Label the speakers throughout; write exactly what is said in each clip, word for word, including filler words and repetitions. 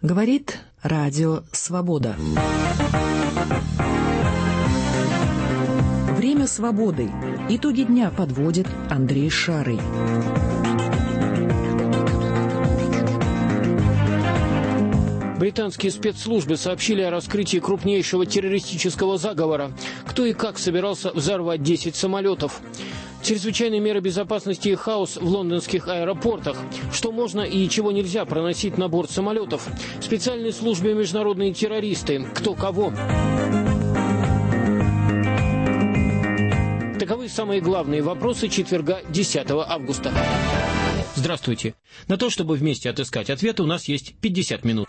Speaker 1: Говорит Радио Свобода. Время свободы. Итоги дня подводит Андрей Шарый.
Speaker 2: Британские спецслужбы сообщили о раскрытии крупнейшего террористического заговора. Кто и как собирался взорвать десять самолетов. Чрезвычайные меры безопасности и хаос в лондонских аэропортах. Что можно и чего нельзя проносить на борт самолетов. Специальные службы и международные террористы. Кто кого. Таковы самые главные вопросы четверга, десятого августа. Здравствуйте. На то, чтобы вместе отыскать ответы, у нас есть пятьдесят минут.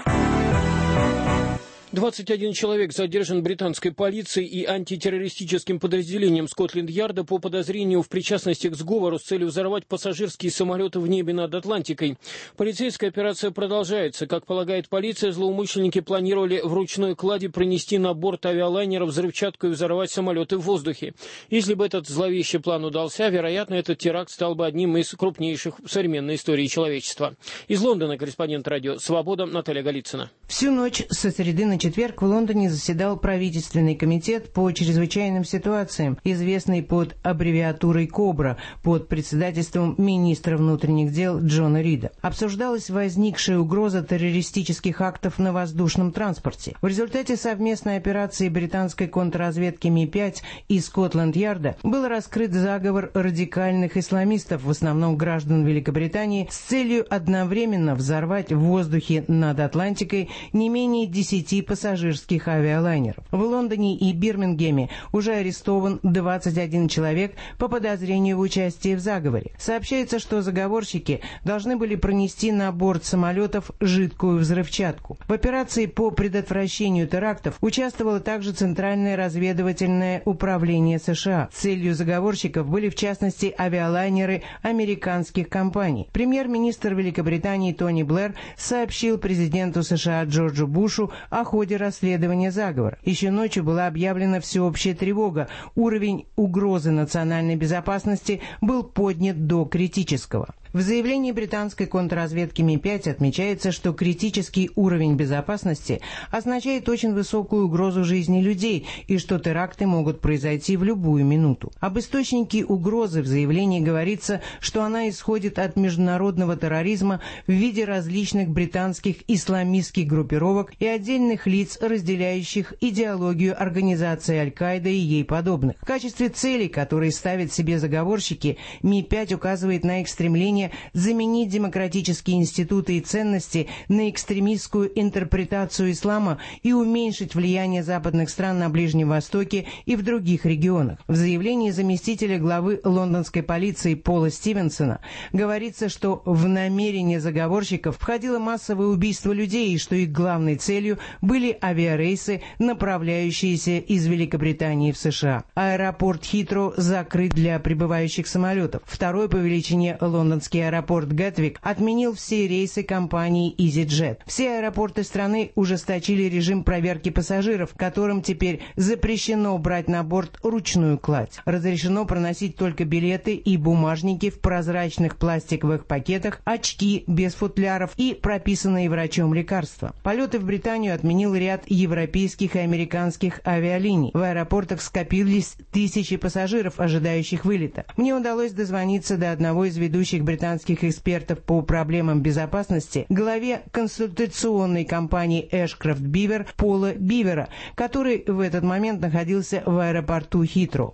Speaker 2: двадцать один человек задержан британской полицией и антитеррористическим подразделением Скотланд-Ярда по подозрению в причастности к сговору с целью взорвать пассажирские самолеты в небе над Атлантикой. Полицейская операция продолжается. Как полагает полиция, злоумышленники планировали в ручной кладе пронести на борт авиалайнера взрывчатку и взорвать самолеты в воздухе. Если бы этот зловещий план удался, вероятно, этот теракт стал бы одним из крупнейших в современной истории человечества. Из Лондона корреспондент радио «Свобода» Наталья Голицына.
Speaker 3: Всю ночь со среды на четверг в Лондоне заседал правительственный комитет по чрезвычайным ситуациям, известный под аббревиатурой «Кобра», под председательством министра внутренних дел Джона Рида. Обсуждалась возникшая угроза террористических актов на воздушном транспорте. В результате совместной операции британской контрразведки Ми пять и Скотланд-Ярда был раскрыт заговор радикальных исламистов, в основном граждан Великобритании, с целью одновременно взорвать в воздухе над Атлантикой не менее десяти пассажирских авиалайнеров. В Лондоне и Бирмингеме уже арестован двадцать один человек по подозрению в участии в заговоре. Сообщается, что заговорщики должны были пронести на борт самолетов жидкую взрывчатку. В операции по предотвращению терактов участвовало также Центральное разведывательное управление США. Целью заговорщиков были, в частности, авиалайнеры американских компаний. Премьер-министр Великобритании Тони Блэр сообщил президенту США Джорджу Бушу о ходе расследования заговора. Еще ночью была объявлена всеобщая тревога. Уровень угрозы национальной безопасности был поднят до критического. В заявлении британской контрразведки Ми пять отмечается, что критический уровень безопасности означает очень высокую угрозу жизни людей и что теракты могут произойти в любую минуту. Об источнике угрозы в заявлении говорится, что она исходит от международного терроризма в виде различных британских исламистских группировок и отдельных лиц, разделяющих идеологию организации Аль-Каида и ей подобных. В качестве целей, которые ставят себе заговорщики, Ми пять указывает на их стремление заменить демократические институты и ценности на экстремистскую интерпретацию ислама и уменьшить влияние западных стран на Ближнем Востоке и в других регионах. В заявлении заместителя главы лондонской полиции Пола Стивенсона говорится, что в намерение заговорщиков входило массовое убийство людей и что их главной целью были авиарейсы, направляющиеся из Великобритании в США. Аэропорт Хитроу закрыт для прибывающих самолетов. Второй по величине лондонский аэропорт Гэтвик отменил все рейсы компании EasyJet. Все аэропорты страны ужесточили режим проверки пассажиров, которым теперь запрещено брать на борт ручную кладь. Разрешено проносить только билеты и бумажники в прозрачных пластиковых пакетах, очки без футляров и прописанные врачом лекарства. Полеты в Британию отменил ряд европейских и американских авиалиний. В аэропортах скопились тысячи пассажиров, ожидающих вылета. Мне удалось дозвониться до одного из ведущих британских экспертов по проблемам безопасности, главе консультационной компании Ashcroft Beaver Пола Бивера, который в этот момент находился в аэропорту Хитроу.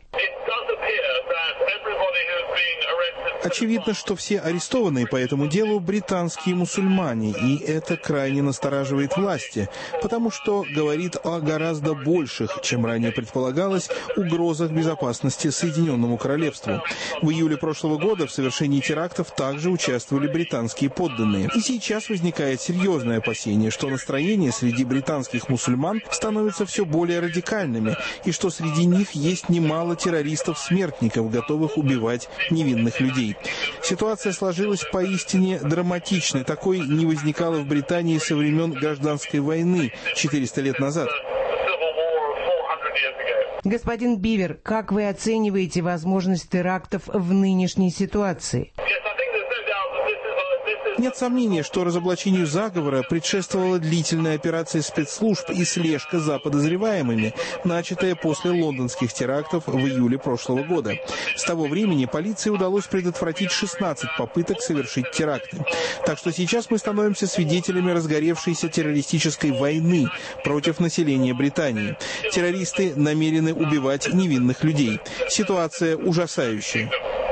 Speaker 4: Очевидно, что все арестованные по этому делу британские мусульмане, и это крайне настораживает власти, потому что говорит о гораздо больших, чем ранее предполагалось, угрозах безопасности Соединенному Королевству. В июле прошлого года в совершении терактов также участвовали британские подданные. И сейчас возникает серьезное опасение, что настроения среди британских мусульман становятся все более радикальными, и что среди них есть немало террористов-смертников, готовых убивать невинных людей. Ситуация сложилась поистине драматичной. Такой не возникало в Британии со времен гражданской войны четыреста лет назад.
Speaker 3: Господин Бивер, как вы оцениваете возможность терактов в нынешней ситуации?
Speaker 4: Нет сомнения, что разоблачению заговора предшествовала длительная операция спецслужб и слежка за подозреваемыми, начатая после лондонских терактов в июле прошлого года. С того времени полиции удалось предотвратить шестнадцать попыток совершить теракты. Так что сейчас мы становимся свидетелями разгоревшейся террористической войны против населения Британии. Террористы намерены убивать невинных людей. Ситуация ужасающая.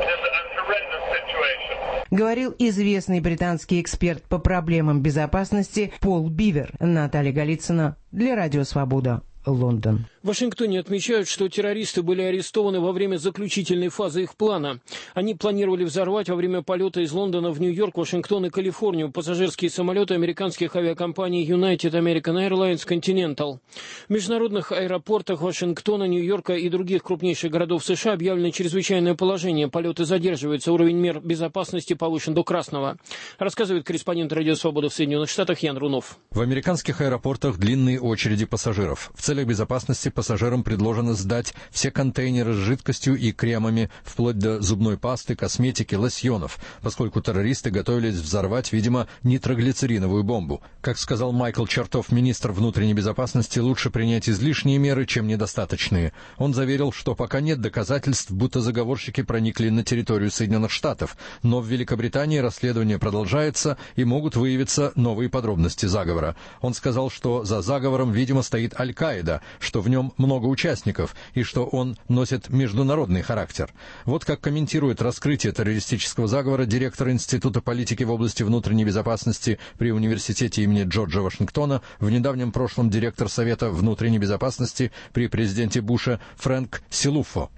Speaker 3: Говорил известный британский эксперт по проблемам безопасности Пол Бивер. Наталья Голицына для Радио Свобода, Лондон.
Speaker 2: В Вашингтоне отмечают, что террористы были арестованы во время заключительной фазы их плана. Они планировали взорвать во время полета из Лондона в Нью-Йорк, Вашингтон и Калифорнию пассажирские самолеты американских авиакомпаний United American Airlines Continental. В международных аэропортах Вашингтона, Нью-Йорка и других крупнейших городов США объявлено чрезвычайное положение. Полеты задерживаются, уровень мер безопасности повышен до красного. Рассказывает корреспондент Радио Свобода в Соединенных Штатах Ян Рунов.
Speaker 5: В американских аэропортах длинные очереди пассажиров. В целях безопасности пассажирам предложено сдать все контейнеры с жидкостью и кремами, вплоть до зубной пасты, косметики, лосьонов, поскольку террористы готовились взорвать, видимо, нитроглицериновую бомбу. Как сказал Майкл Чертов, министр внутренней безопасности, лучше принять излишние меры, чем недостаточные. Он заверил, что пока нет доказательств, будто заговорщики проникли на территорию Соединенных Штатов, но в Великобритании расследование продолжается и могут выявиться новые подробности заговора. Он сказал, что за заговором, видимо, стоит Аль-Каида, что в нем много участников и что он носит международный характер. Вот как комментирует раскрытие террористического заговора директор Института политики в области внутренней безопасности при университете имени Джорджа Вашингтона, в недавнем прошлом директор Совета внутренней безопасности при президенте Буша Фрэнк Силуфо.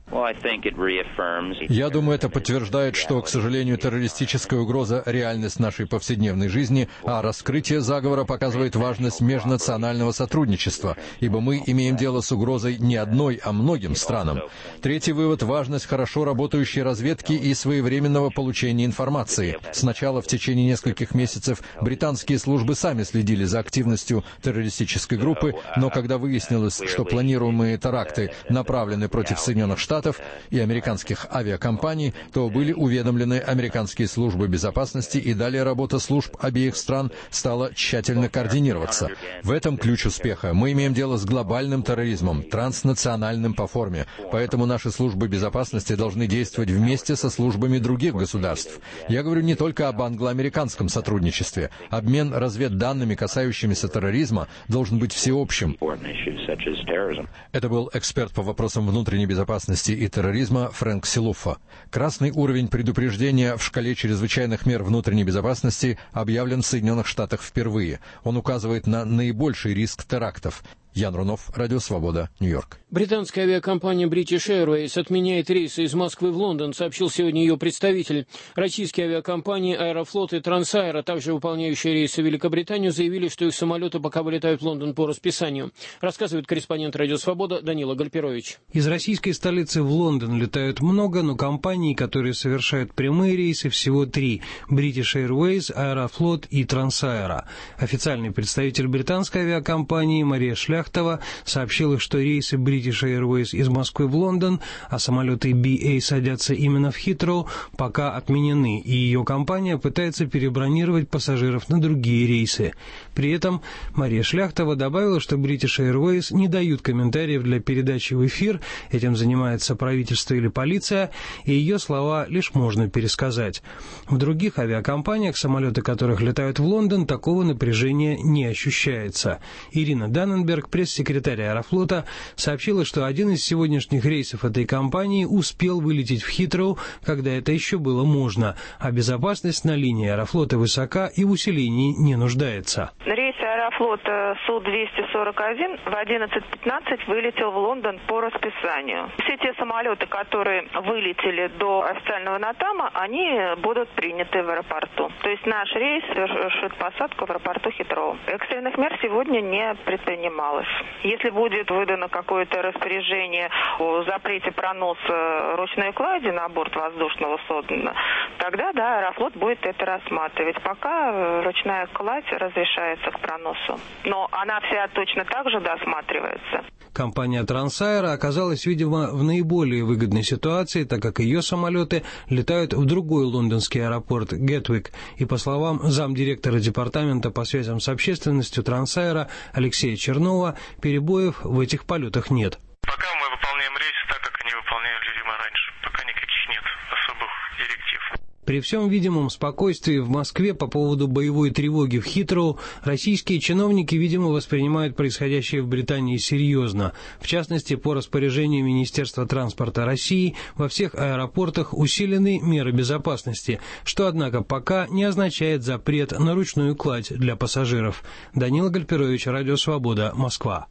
Speaker 5: Я думаю, это подтверждает, что, к сожалению, террористическая угроза – реальность нашей повседневной жизни, а раскрытие заговора показывает важность межнационального сотрудничества, ибо мы имеем дело с угрозой не одной, а многим странам. Третий вывод – важность хорошо работающей разведки и своевременного получения информации. Сначала в течение нескольких месяцев британские службы сами следили за активностью террористической группы, но когда выяснилось, что планируемые теракты направлены против Соединенных Штатов и американских авиакомпаний, то были уведомлены американские службы безопасности, и далее работа служб обеих стран стала тщательно координироваться. В этом ключ успеха. Мы имеем дело с глобальным терроризмом, транснациональным по форме, поэтому наши службы безопасности должны действовать вместе со службами других государств. Я говорю не только об англо-американском сотрудничестве. Обмен разведданными, касающимися терроризма, должен быть всеобщим. Это был эксперт по вопросам внутренней безопасности и терроризма Фрэнк Силуфо. Красный уровень предупреждения в шкале чрезвычайных мер внутренней безопасности объявлен в Соединенных Штатах впервые. Он указывает на наибольший риск терактов. Ян Рунов, Радио Свобода, Нью-Йорк.
Speaker 2: Британская авиакомпания British Airways отменяет рейсы из Москвы в Лондон, сообщил сегодня ее представитель. Российские авиакомпании Аэрофлот и Трансаэро, также выполняющие рейсы в Великобританию, заявили, что их самолеты пока вылетают в Лондон по расписанию. Рассказывает корреспондент Радио Свобода Данила Гальперович.
Speaker 6: Из российской столицы в Лондон летают много, но компании, которые совершают прямые рейсы, всего три – British Airways, Аэрофлот и Трансаэро. Официальный представитель британской авиакомпании Мария Шляхтова сообщила, что рейсы British Airways из Москвы в Лондон, а самолеты би эй садятся именно в Хитроу, пока отменены, и ее компания пытается перебронировать пассажиров на другие рейсы. При этом Мария Шляхтова добавила, что British Airways не дают комментариев для передачи в эфир, этим занимается правительство или полиция, и ее слова лишь можно пересказать. В других авиакомпаниях, самолеты которых летают в Лондон, такого напряжения не ощущается. Ирина Данненберг, пресс-секретарь Аэрофлота, сообщила, что один из сегодняшних рейсов этой компании успел вылететь в Хитроу, когда это еще было можно, а безопасность на линии Аэрофлота высока и в усилении не нуждается.
Speaker 7: Рейс Аэрофлота Су двести сорок один в одиннадцать пятнадцать вылетел в Лондон по расписанию. Все те самолеты, которые вылетели до официального НАТАМа, они будут приняты в аэропорту. То есть наш рейс совершит посадку в аэропорту Хитроу. Экстренных мер сегодня не предпринималось. Если будет выдано какое-то распоряжение о запрете проноса ручной клади на борт воздушного судна, тогда, да, Аэрофлот будет это рассматривать. Пока ручная кладь разрешается к проносу. носу. Но она вся точно так же досматривается.
Speaker 6: Компания Трансайра оказалась, видимо, в наиболее выгодной ситуации, так как ее самолеты летают в другой лондонский аэропорт Гетвик. И по словам замдиректора департамента по связям с общественностью Трансайра Алексея Чернова, перебоев в этих полетах нет.
Speaker 8: Пока мы выполняем рейсы так, как они выполняли, видимо, раньше. Пока никаких нет особых директив.
Speaker 6: При всем видимом спокойствии в Москве по поводу боевой тревоги в Хитроу российские чиновники, видимо, воспринимают происходящее в Британии серьезно. В частности, по распоряжению Министерства транспорта России во всех аэропортах усилены меры безопасности, что, однако, пока не означает запрет на ручную кладь для пассажиров. Данила Гальперович, Радио Свобода, Москва.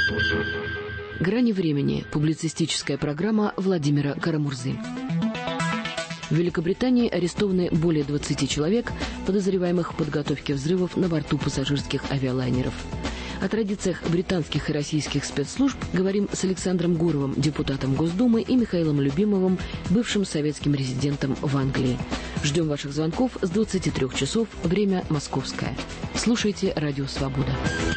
Speaker 1: «Грани времени» – публицистическая программа Владимира Карамурзы. В Великобритании арестованы более двадцати человек, подозреваемых в подготовке взрывов на борту пассажирских авиалайнеров. О традициях британских и российских спецслужб говорим с Александром Гуровым, депутатом Госдумы, и Михаилом Любимовым, бывшим советским резидентом в Англии. Ждем ваших звонков с двадцати трёх часов, время московское. Слушайте «Радио Свобода».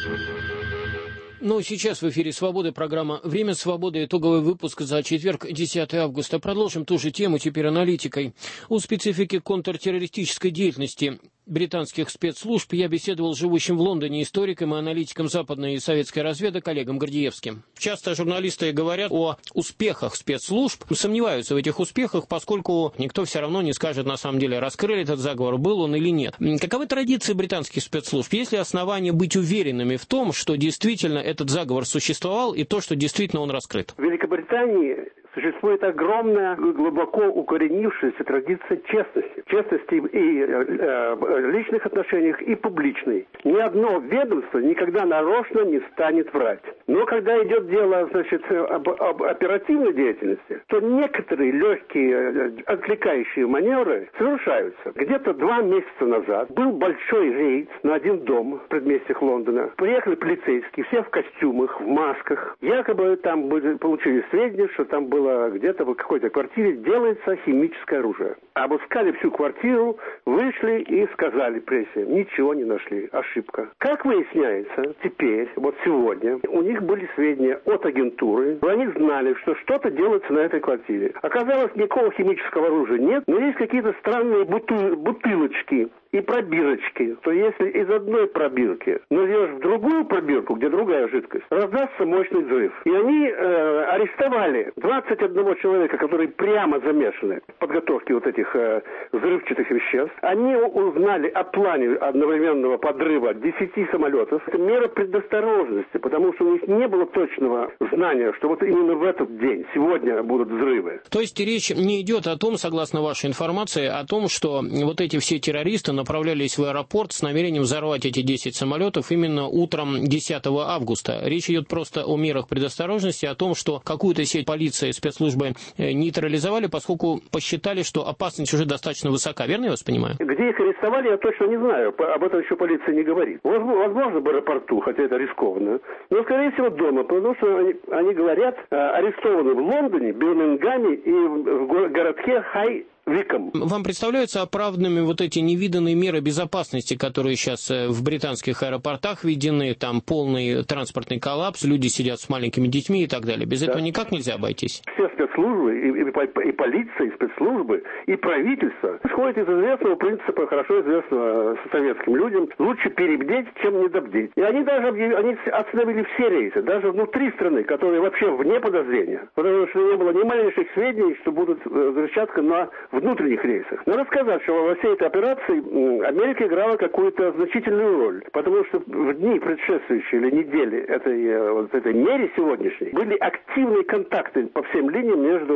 Speaker 2: Ну, сейчас в эфире «Свобода», программа «Время свободы», итоговый выпуск за четверг, десятое августа. Продолжим ту же тему, теперь аналитикой. О специфике контртеррористической деятельности британских спецслужб я беседовал с живущим в Лондоне историком и аналитиком западной и советской разведок Олегом Гордеевским. Часто журналисты говорят о успехах спецслужб, сомневаются в этих успехах, поскольку никто все равно не скажет, на самом деле, раскрыли этот заговор, был он или нет. Каковы традиции британских спецслужб? Есть ли основания быть уверенными в том, что действительно этот заговор существовал и то, что действительно он раскрыт?
Speaker 9: В Великобритании существует огромная, глубоко укоренившаяся традиция честности. Честности и э, э, личных отношениях, и публичной. Ни одно ведомство никогда нарочно не станет врать. Но когда идет дело, значит, об, об оперативной деятельности, то некоторые легкие э, отвлекающие маневры совершаются. Где-то два месяца назад был большой рейд на один дом в предместьях Лондона. Приехали полицейские, все в костюмах, в масках. Якобы там были, получили сведения, что там был где-то в какой-то квартире делается химическое оружие. Обыскали всю квартиру, вышли и сказали прессе, ничего не нашли, ошибка. Как выясняется, теперь, вот сегодня, у них были сведения от агентуры, они знали, что что-то делается на этой квартире. Оказалось, никакого химического оружия нет, но есть какие-то странные бутыл- бутылочки и пробирочки. То если из одной пробирки нальешь в другую пробирку, где другая жидкость, раздастся мощный взрыв. И они э, арестовали двадцать одного человека, которые прямо замешаны в подготовке вот этих э, взрывчатых веществ. Они узнали о плане одновременного подрыва десяти самолетов. Это мера предосторожности, потому что у них не было точного знания, что вот именно в этот день, сегодня будут взрывы.
Speaker 2: То есть речь не идет о том, согласно вашей информации, о том, что вот эти все террористы направлялись в аэропорт с намерением взорвать эти десять самолетов именно утром десятого августа. Речь идет просто о мерах предосторожности, о том, что какую-то сеть полиции, спецслужбы нейтрализовали, поскольку посчитали, что опасность уже достаточно высока. Верно я вас понимаю?
Speaker 9: Где их арестовали, я точно не знаю. Об этом еще полиция не говорит. Возможно, в аэропорту, хотя это рискованно. Но, скорее всего, дома, потому что они, они говорят, арестованы в Лондоне, Бирмингаме и в городке Хай Виком.
Speaker 2: Вам представляются оправданными вот эти невиданные меры безопасности, которые сейчас в британских аэропортах введены, там полный транспортный коллапс, люди сидят с маленькими детьми и так далее. Без да. этого никак нельзя обойтись.
Speaker 9: Все спецслужбы, и, и, и полиция, и спецслужбы, и правительство исходят из известного принципа, хорошо известного советским людям, лучше перебдеть, чем недобдеть. И они даже объявили, они остановили все рейсы, даже внутри страны, которые вообще вне подозрения, потому что не было ни малейших сведений, что будут взрывчатка на внутренних рейсах. Надо сказать, что во всей этой операции Америка играла какую-то значительную роль, потому что в дни предшествующие или недели этой, вот этой мере сегодняшней были активные контакты по всем линиям между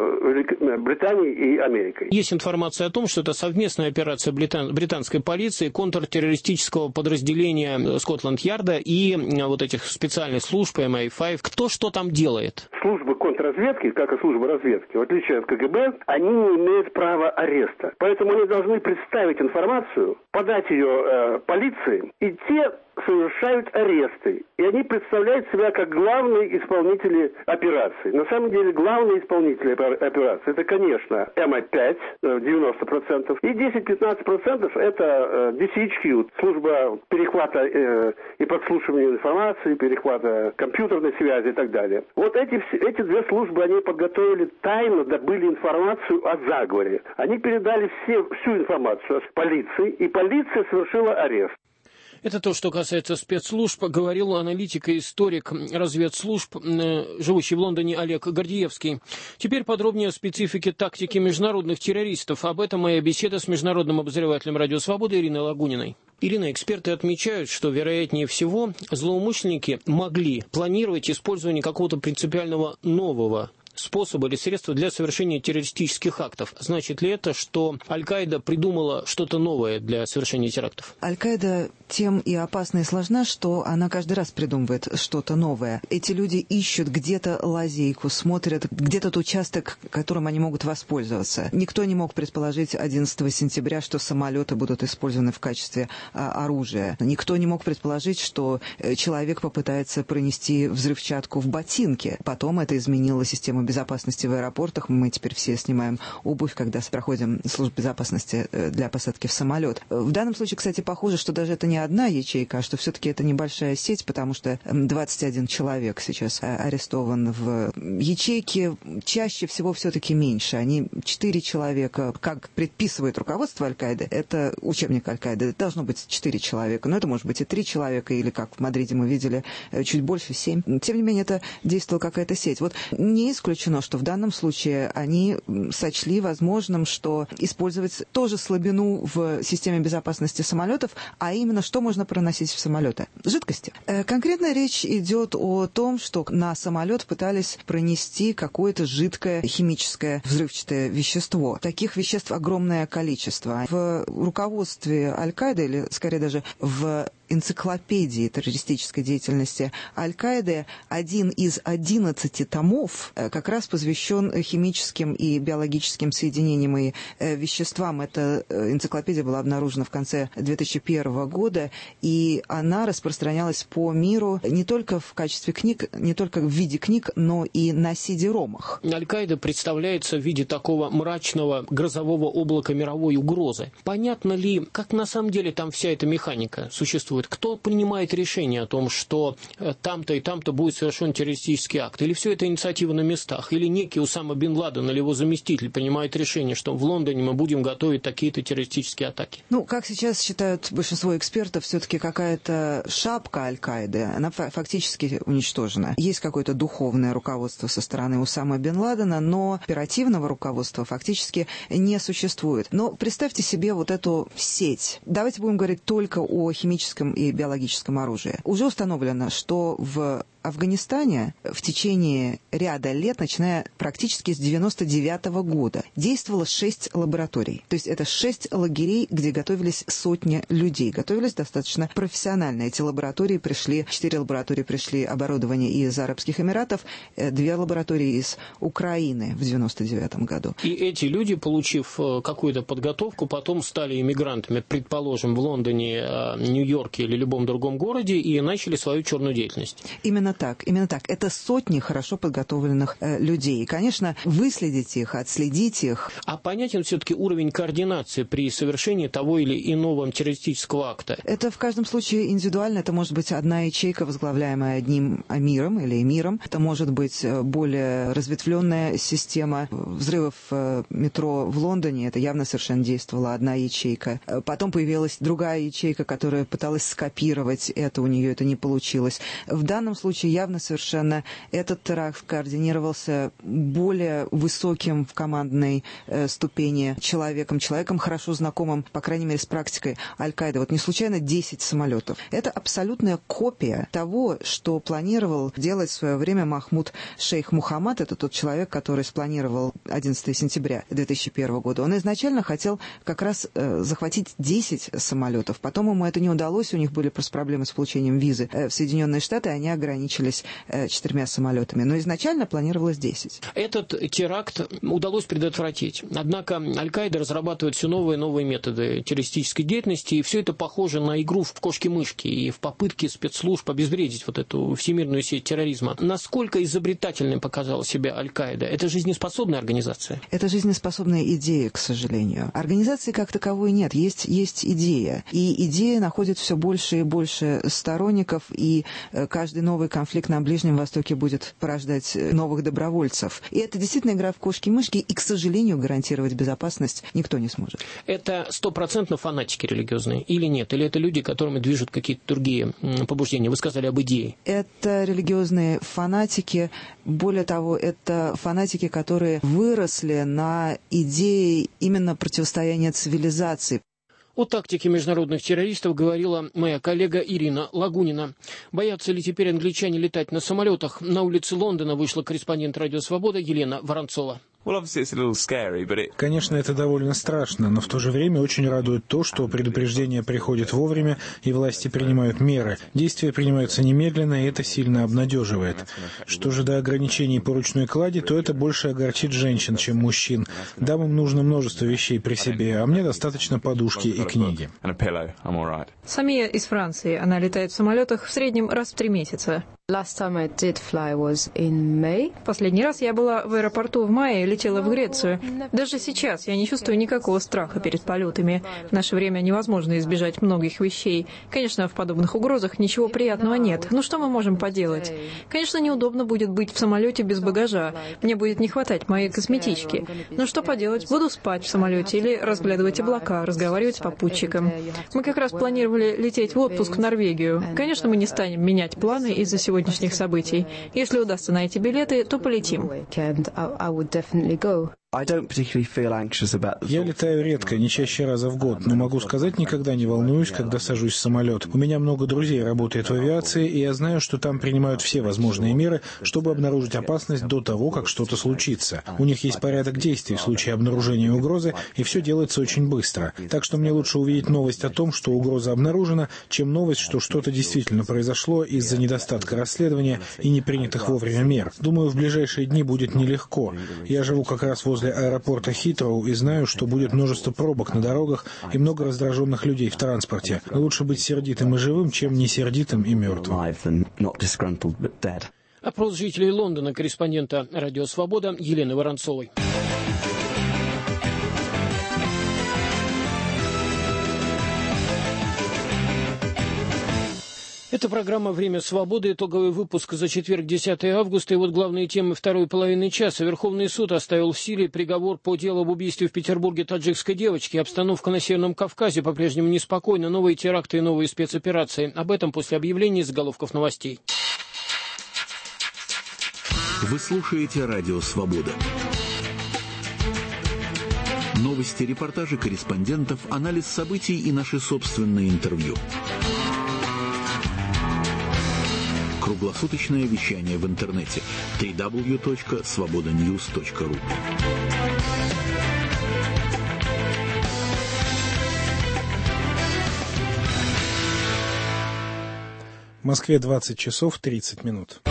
Speaker 9: э, Британией и Америкой.
Speaker 2: Есть информация о том, что это совместная операция британ- британской полиции, контртеррористического подразделения Скотланд-Ярда и вот этих специальных служб эм ай пять. Кто что там делает?
Speaker 9: Службы контрразведки, как и служба разведки, в отличие от ка гэ бэ, они не имеют права ареста. Поэтому они должны представить информацию, подать ее э, полиции, и те совершают аресты. И они представляют себя как главные исполнители операции. На самом деле главные исполнители операции это, конечно, эм ай пять, девяносто процентов, и десять-пятнадцать процентов это ди си эйч кью, служба перехвата э, и подслушивания информации, перехвата компьютерной связи и так далее. Вот эти, эти две службы, они подготовили, тайно добыли информацию о заговоре. Они передали все, всю информацию полиции, и полиция совершила арест.
Speaker 2: Это то, что касается спецслужб, говорил аналитик и историк разведслужб, живущий в Лондоне Олег Гордеевский. Теперь подробнее о специфике тактики международных террористов. Об этом моя беседа с международным обозревателем «Радио Свобода» Ириной Лагуниной. Ирина, эксперты отмечают, что, вероятнее всего, злоумышленники могли планировать использование какого-то принципиального нового способа или средства для совершения террористических актов. Значит ли это, что Аль-Каида придумала что-то новое для совершения терактов?
Speaker 10: Аль-Каида тем и опасна и сложна, что она каждый раз придумывает что-то новое. Эти люди ищут где-то лазейку, смотрят где-то тот участок, которым они могут воспользоваться. Никто не мог предположить одиннадцатого сентября, что самолеты будут использованы в качестве а, оружия. Никто не мог предположить, что человек попытается пронести взрывчатку в ботинке. Потом это изменило систему безопасности в аэропортах. Мы теперь все снимаем обувь, когда проходим службу безопасности для посадки в самолет. В данном случае, кстати, похоже, что даже это не одна ячейка, а что все-таки это небольшая сеть, потому что двадцать один человек сейчас арестован в ячейке. Чаще всего все-таки меньше. Они четыре человека, как предписывает руководство Аль-Каиды, это учебник Аль-Каиды, должно быть четыре человека, но это может быть и три человека, или, как в Мадриде мы видели, чуть больше, семь. Тем не менее, это действовала какая-то сеть. Вот не исключено, что в данном случае они сочли возможным, что использовать тоже слабину в системе безопасности самолетов, а именно, что можно проносить в самолеты? Жидкости. Конкретно речь идет о том, что на самолет пытались пронести какое-то жидкое химическое взрывчатое вещество. Таких веществ огромное количество. В руководстве Аль-Каиды, или скорее даже в энциклопедии террористической деятельности Аль-Каиды один из одиннадцати томов как раз посвящен химическим и биологическим соединениям и веществам. Эта энциклопедия была обнаружена в конце две тысячи первого года, и она распространялась по миру не только в качестве книг, не только в виде книг, но и на си ди-ромах.
Speaker 2: Аль-Каида представляется в виде такого мрачного грозового облака мировой угрозы. Понятно ли, как на самом деле там вся эта механика существует? Кто принимает решение о том, что там-то и там-то будет совершен террористический акт? Или все это инициатива на местах? Или некий Усама бен Ладен или его заместитель принимает решение, что в Лондоне мы будем готовить такие-то террористические атаки?
Speaker 10: Ну, как сейчас считают большинство экспертов, все-таки какая-то шапка Аль-Каиды, она фактически уничтожена. Есть какое-то духовное руководство со стороны Усама бен Ладена, но оперативного руководства фактически не существует. Но представьте себе вот эту сеть. Давайте будем говорить только о химическом и биологическом оружии. Уже установлено, что в Афганистане в течение ряда лет, начиная практически с девяносто девятого года, действовало шесть лабораторий. То есть это шесть лагерей, где готовились сотни людей. Готовились достаточно профессионально. Эти лаборатории пришли, четыре лаборатории пришли оборудование из Арабских Эмиратов, две лаборатории из Украины в девяносто девятом году.
Speaker 2: И эти люди, получив какую-то подготовку, потом стали иммигрантами, предположим, в Лондоне, Нью-Йорке или любом другом городе, и начали свою черную деятельность.
Speaker 10: Именно так, именно так. Это сотни хорошо подготовленных э, людей. И, конечно, выследить их, отследить их.
Speaker 2: А понятен все-таки уровень координации при совершении того или иного террористического акта?
Speaker 10: Это в каждом случае индивидуально. Это может быть одна ячейка, возглавляемая одним амиром или эмиром. Это может быть более разветвленная система взрывов в метро в Лондоне. Это явно совершенно действовала одна ячейка. Потом появилась другая ячейка, которая пыталась скопировать это. У нее это не получилось. В данном случае явно совершенно этот теракт координировался более высоким в командной э, ступени человеком, человеком хорошо знакомым, по крайней мере, с практикой Аль-Каиды. Вот не случайно десять самолетов. Это абсолютная копия того, что планировал делать в свое время Махмуд шейх Мухаммад. Это тот человек, который спланировал одиннадцатого сентября две тысячи первого года. Он изначально хотел как раз э, захватить десять самолетов. Потом ему это не удалось. у них были просто проблемы с получением визы в Соединенные Штаты, они ограничились четырьмя самолетами. Но изначально планировалось десять.
Speaker 2: Этот теракт удалось предотвратить. Однако Аль-Каида разрабатывает все новые и новые методы террористической деятельности, и все это похоже на игру в кошки-мышки и в попытке спецслужб обезвредить вот эту всемирную сеть терроризма. Насколько изобретательной показала себя Аль-Каида? Это жизнеспособная организация?
Speaker 10: Это жизнеспособная идея, к сожалению. Организации как таковой нет, есть, есть идея. И идея находит все больше и больше сторонников, и каждый новый конфликт на Ближнем Востоке будет порождать новых добровольцев. И это действительно игра в кошки-мышки, и, к сожалению, гарантировать безопасность никто не сможет.
Speaker 2: Это стопроцентно фанатики религиозные или нет? Или это люди, которыми движут какие-то другие побуждения? Вы сказали об идее.
Speaker 10: Это религиозные фанатики. Более того, это фанатики, которые выросли на идее именно противостояния цивилизации.
Speaker 2: О тактике международных террористов говорила моя коллега Ирина Лагунина. Боятся ли теперь англичане летать на самолетах? На улице Лондона вышла корреспондент «Радио Свобода» Елена Воронцова.
Speaker 4: Конечно, это довольно страшно, но в то же время очень радует то, что предупреждение приходит вовремя, и власти принимают меры. Действия принимаются немедленно, и это сильно обнадеживает. Что же до ограничений по ручной клади, то это больше огорчит женщин, чем мужчин. Дамам нужно множество вещей при себе, а мне достаточно подушки и книги.
Speaker 11: Самия из Франции. Она летает в самолетах в среднем раз в три месяца. Последний раз я была в аэропорту в мае и летела в Грецию. Даже сейчас я не чувствую никакого страха перед полетами. В наше время невозможно избежать многих вещей. Конечно, в подобных угрозах ничего приятного нет. Но что мы можем поделать? Конечно, неудобно будет быть в самолете без багажа. Мне будет не хватать моей косметички. Но что поделать? Буду спать в самолете или разглядывать облака, разговаривать с попутчиком. Мы как раз планировали лететь в отпуск в Норвегию. Конечно, мы не станем менять планы из-за сегодня событий. Если удастся найти билеты, то полетим.
Speaker 4: Я летаю редко, не чаще раза в год, но могу сказать, никогда не волнуюсь, когда сажусь в самолет. У меня много друзей работает в авиации, и я знаю, что там принимают все возможные меры, чтобы обнаружить опасность до того, как что-то случится. У них есть порядок действий в случае обнаружения угрозы, и все делается очень быстро. Так что мне лучше увидеть новость о том, что угроза обнаружена, чем новость, что что-то действительно произошло из-за недостатка расследования и непринятых вовремя мер. Думаю, в ближайшие дни будет нелегко. Я живу как раз возле аэропорта Хитроу и знаю, что будет множество пробок на дорогах и много раздраженных людей в транспорте. Но лучше быть сердитым и живым, чем не сердитым и мертвым.
Speaker 2: Опрос жителей Лондона корреспондента «Радио Свобода» Елены Воронцовой. Это программа «Время свободы», итоговый выпуск за четверг, десятое августа. И вот главные темы второй половины часа. Верховный суд оставил в силе приговор по делу об убийстве в Петербурге таджикской девочки. Обстановка на Северном Кавказе по-прежнему неспокойна. Новые теракты и новые спецоперации. Об этом после объявления заголовков новостей.
Speaker 12: Вы слушаете «Радио Свобода». Новости, репортажи корреспондентов, анализ событий и наши собственные интервью. Круглосуточное вещание в интернете дабл ю дабл ю дабл ю точка свобода ньюс точка ру.
Speaker 4: В Москве двадцать часов тридцать минут.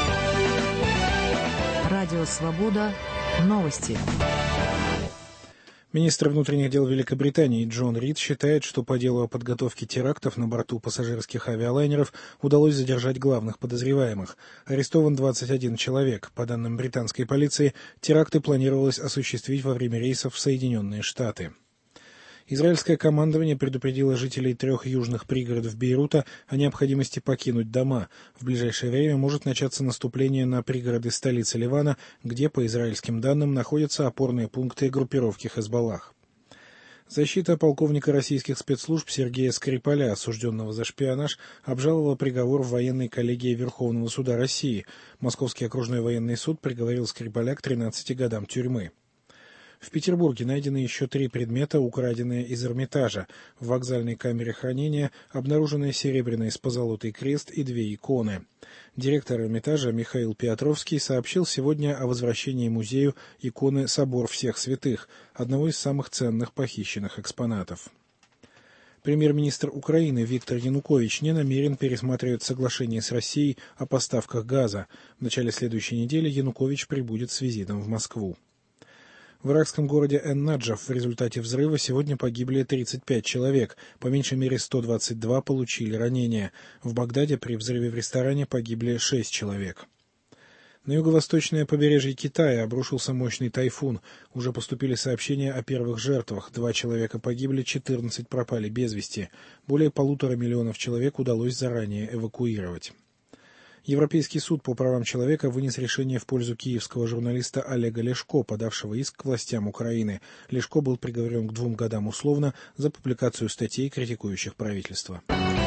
Speaker 13: Радио Свобода. Новости.
Speaker 4: Министр внутренних дел Великобритании Джон Рид считает, что по делу о подготовке терактов на борту пассажирских авиалайнеров удалось задержать главных подозреваемых. Арестован двадцать один человек. По данным британской полиции, теракты планировалось осуществить во время рейсов в Соединенные Штаты. Израильское командование предупредило жителей трех южных пригородов Бейрута о необходимости покинуть дома. В ближайшее время может начаться наступление на пригороды столицы Ливана, где, по израильским данным, находятся опорные пункты группировки Хезболлах. Защита полковника российских спецслужб Сергея Скрипаля, осужденного за шпионаж, обжаловала приговор в военной коллегии Верховного суда России. Московский окружной военный суд приговорил Скрипаля к тринадцати годам тюрьмы. В Петербурге найдены еще три предмета, украденные из Эрмитажа. В вокзальной камере хранения обнаружены серебряный с позолотой крест и две иконы. Директор Эрмитажа Михаил Петровский сообщил сегодня о возвращении музею иконы «Собор всех святых», одного из самых ценных похищенных экспонатов.
Speaker 14: Премьер-министр Украины Виктор Янукович не намерен пересматривать соглашение с Россией о поставках газа. В начале следующей недели Янукович прибудет с визитом в Москву. В иракском городе Эн-Наджаф в результате взрыва сегодня погибли тридцать пять человек, по меньшей мере сто двадцать два получили ранения. В Багдаде при взрыве в ресторане погибли шесть человек. На юго-восточное побережье Китая обрушился мощный тайфун. Уже поступили сообщения о первых жертвах. Два человека погибли, четырнадцать пропали без вести. Более полутора миллионов человек удалось заранее эвакуировать. Европейский суд по правам человека вынес решение в пользу киевского журналиста Олега Ляшко, подавшего иск к властям Украины. Ляшко был приговорен к двум годам условно за публикацию статей, критикующих правительство.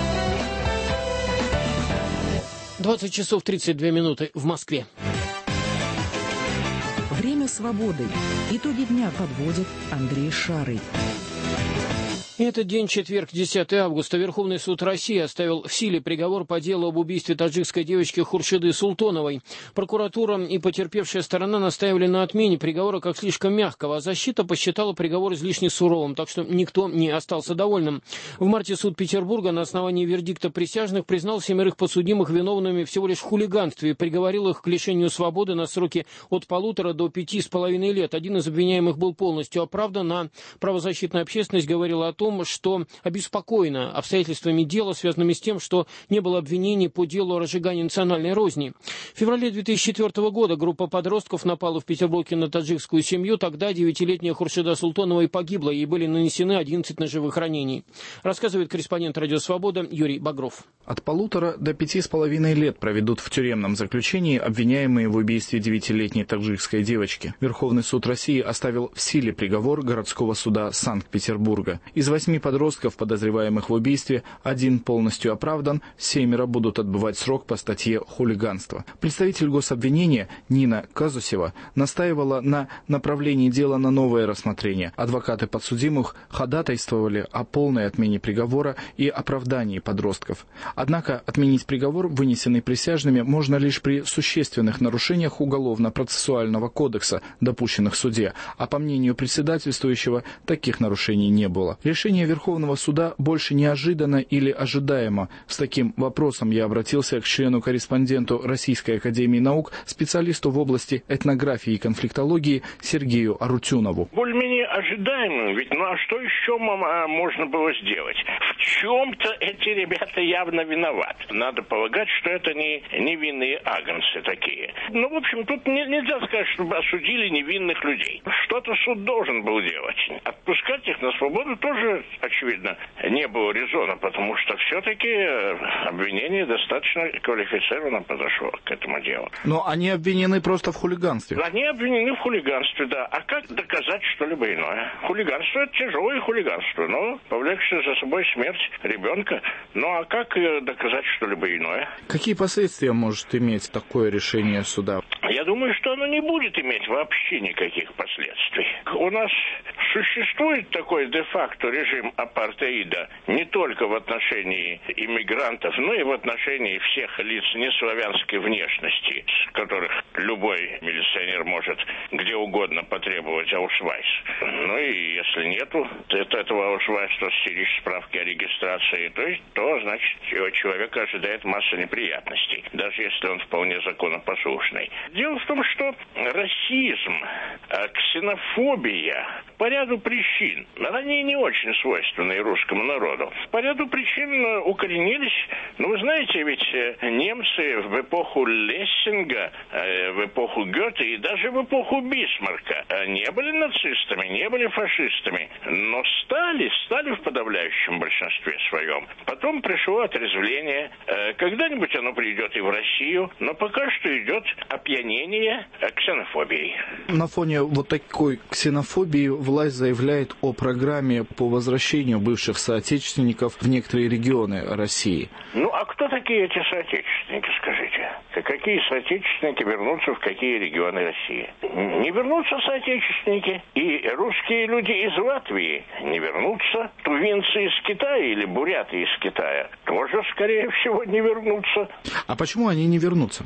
Speaker 2: двадцать часов тридцать две минуты в Москве.
Speaker 13: Время свободы. Итоги дня подводит Андрей Шарый.
Speaker 2: Этот день, четверг, десятого августа, Верховный суд России оставил в силе приговор по делу об убийстве таджикской девочки Хуршиды Султоновой. Прокуратура и потерпевшая сторона настаивали на отмене приговора как слишком мягкого, а защита посчитала приговор излишне суровым, так что никто не остался довольным. В марте суд Петербурга на основании вердикта присяжных признал семерых подсудимых виновными всего лишь в хулиганстве и приговорил их к лишению свободы на сроки от полутора до пяти с половиной лет. Один из обвиняемых был полностью оправдан, а правозащитная общественность говорила о том, что обеспокоена обстоятельствами дела, связанными с тем, что не было обвинений по делу о разжигании национальной розни. В феврале две тысячи четвёртого года группа подростков напала в Петербурге на таджикскую семью. Тогда девятилетняя Хуршида Султонова и погибла. Ей были нанесены одиннадцать ножевых ранений. Рассказывает корреспондент «Радио Свобода» Юрий Багров.
Speaker 15: От полутора до пяти с половиной лет проведут в тюремном заключении обвиняемые в убийстве девятилетней таджикской девочки. Верховный суд России оставил в силе приговор городского суда Санкт-Петербурга. Из восьми подростков, подозреваемых в убийстве, один полностью оправдан, семеро будут отбывать срок по статье «Хулиганство». Представитель гособвинения Нина Казусева настаивала на направлении дела на новое рассмотрение. Адвокаты подсудимых ходатайствовали о полной отмене приговора и оправдании подростков. Однако отменить приговор, вынесенный присяжными, можно лишь при существенных нарушениях Уголовно-процессуального кодекса, допущенных в суде, а по мнению председательствующего, таких нарушений не было. Решение Верховного суда больше неожиданно или ожидаемо. С таким вопросом я обратился к члену-корреспонденту Российской академии наук, специалисту в области этнографии и конфликтологии Сергею Арутюнову.
Speaker 16: Более-менее ожидаемо, ведь ну а что еще можно было сделать? В чем-то эти ребята явно виноваты. Надо полагать, что это не невинные агнцы такие. Ну, в общем, тут не, нельзя сказать, чтобы осудили невинных людей. Что-то суд должен был делать. Отпускать их на свободу тоже, очевидно, не было резона, потому что все-таки обвинение достаточно квалифицированно подошло к этому делу.
Speaker 15: Но они обвинены просто в хулиганстве.
Speaker 16: Они обвинены в хулиганстве, да. А как доказать что-либо иное? Хулиганство – это тяжелое хулиганство, но повлекшее за собой смерть ребенка. Ну а как доказать что-либо иное?
Speaker 15: Какие последствия может иметь такое решение суда?
Speaker 16: Я думаю, что оно не будет иметь вообще никаких последствий. У нас существует такой де-факто режим апартеида не только в отношении иммигрантов, но и в отношении всех лиц неславянской внешности, с которых любой милиционер может где угодно потребовать аусвайс. Ну и если нету этого аусвайса, то стеришь справки о регистрации, то, то значит человека ожидает масса неприятностей, даже если он вполне законопослушный. Дело в том, что расизм, ксенофобия по ряду причин, ранее не очень свойственные русскому народу, по ряду причин укоренились. Ну, вы знаете, ведь немцы в эпоху Лессинга, в эпоху Гёте и даже в эпоху Бисмарка не были нацистами, не были фашистами, но стали, стали в подавляющем большинстве своем. Потом пришло отрезвление. Когда-нибудь оно придет и в Россию, но пока что идет опьянение ксенофобией.
Speaker 15: На фоне вот такой ксенофобии власть заявляет о программе по возвращению бывших соотечественников в некоторые регионы России.
Speaker 16: Ну, а кто такие эти соотечественники, скажите? Какие соотечественники вернутся в какие регионы России? Не вернутся соотечественники. И русские люди из Латвии не вернутся. Тувинцы из Китая или буряты из Китая тоже, скорее всего, не вернутся.
Speaker 15: А почему они не вернутся?
Speaker 16: Да потому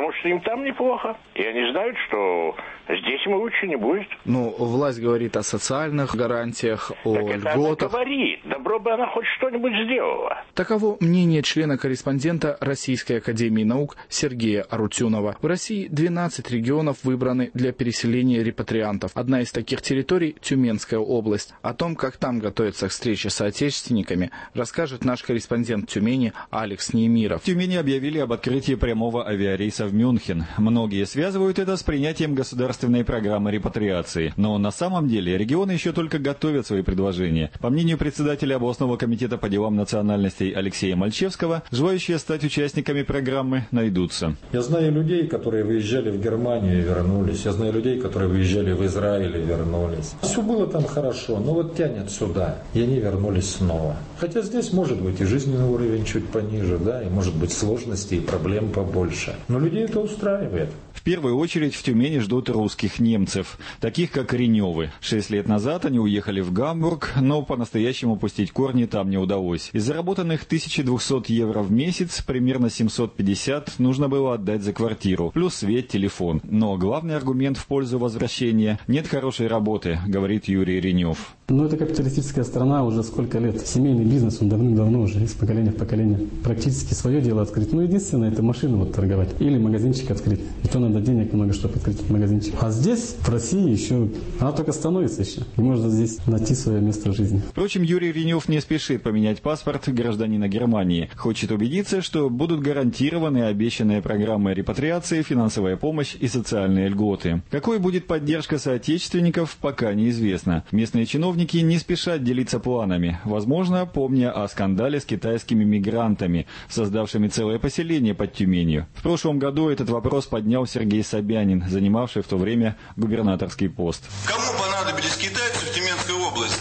Speaker 16: потому что им там неплохо. И они знают, что здесь ему лучше не будет.
Speaker 15: Ну, власть говорит о социальных гарантиях, о
Speaker 16: так это
Speaker 15: льготах.
Speaker 16: Она говорит. Добро бы она хоть что-нибудь сделала.
Speaker 15: Таково мнение члена-корреспондента Российской академии наук Сергея Арутюнова. В России двенадцать регионов выбраны для переселения репатриантов. Одна из таких территорий – Тюменская область. О том, как там готовятся к встрече с соотечественниками, расскажет наш корреспондент Тюмени Алекс Немиров.
Speaker 17: В Тюмени объявили об открытии прямого авиарейса в Мюнхен. Многие связывают это с принятием государственной программы репатриации. Но на самом деле регионы еще только готовят свои предложения. По мнению председателя областного комитета по делам национальностей Алексея Мальчевского, желающие стать участниками программы найдутся.
Speaker 18: Я знаю людей, которые выезжали в Германию и вернулись. Я знаю людей, которые выезжали в Израиль и вернулись. Все было там хорошо, но вот тянет сюда, и они вернулись снова. Хотя здесь может быть и жизненный уровень чуть пониже, да, и может быть сложностей и проблем побольше. Но людей это устраивает.
Speaker 17: В первую очередь в Тюмени ждут русских немцев, таких как Реневы. Шесть лет назад они уехали в Гамбург, но по-настоящему пустить корни там не удалось. Из заработанных тысяча двести евро в месяц, примерно семьсот пятьдесят нужно было отдать за квартиру, плюс свет, телефон. Но главный аргумент в пользу возвращения – нет хорошей работы, говорит Юрий Ренев.
Speaker 19: Ну, это капиталистическая страна уже сколько лет. Семейный бизнес, он давным-давно уже из поколения в поколение. Практически свое дело открыть. Ну, единственное, это машину вот торговать. Или магазинчик открыть. И то надо денег много, чтобы открыть магазинчик. А здесь, в России, еще она только становится еще. И можно здесь найти свое место в жизни.
Speaker 17: Впрочем, Юрий Ренев не спешит поменять паспорт гражданина Германии. Хочет убедиться, что будут гарантированы обещанные программы репатриации, финансовая помощь и социальные льготы. Какой будет поддержка соотечественников, пока неизвестно. Местные чиновники не спешат делиться планами, возможно, помня о скандале с китайскими мигрантами, создавшими целое поселение под Тюменью. В прошлом году этот вопрос поднял Сергей Собянин, занимавший в то время губернаторский пост.
Speaker 20: Кому понадобились китайцы в Тюменской области?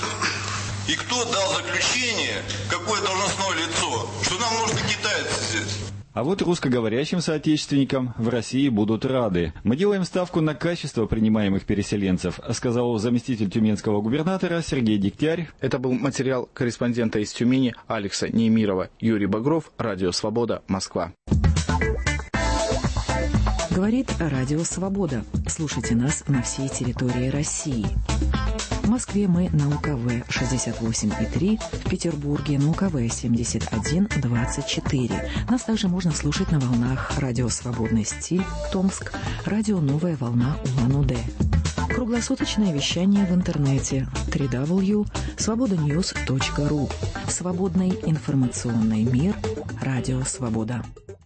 Speaker 20: И кто дал заключение, какое должностное лицо, что нам нужны китайцы здесь?
Speaker 17: А вот русскоговорящим соотечественникам в России будут рады. Мы делаем ставку на качество принимаемых переселенцев, сказал заместитель тюменского губернатора Сергей Дегтярь.
Speaker 15: Это был материал корреспондента из Тюмени Алекса Немирова. Юрий Багров, Радио Свобода, Москва.
Speaker 13: Говорит Радио Свобода. Слушайте нас на всей территории России. В Москве мы на У К В шестьдесят восемь и три, в Петербурге на У К В семьдесят один двадцать четыре. Нас также можно слушать на волнах Радио Свободный стиль, Томск, Радио Новая волна Улан-Удэ. Круглосуточное вещание в интернете дабл ю дабл ю дабл ю точка свобода ньюс точка ру. Свободный информационный мир. Радио Свобода.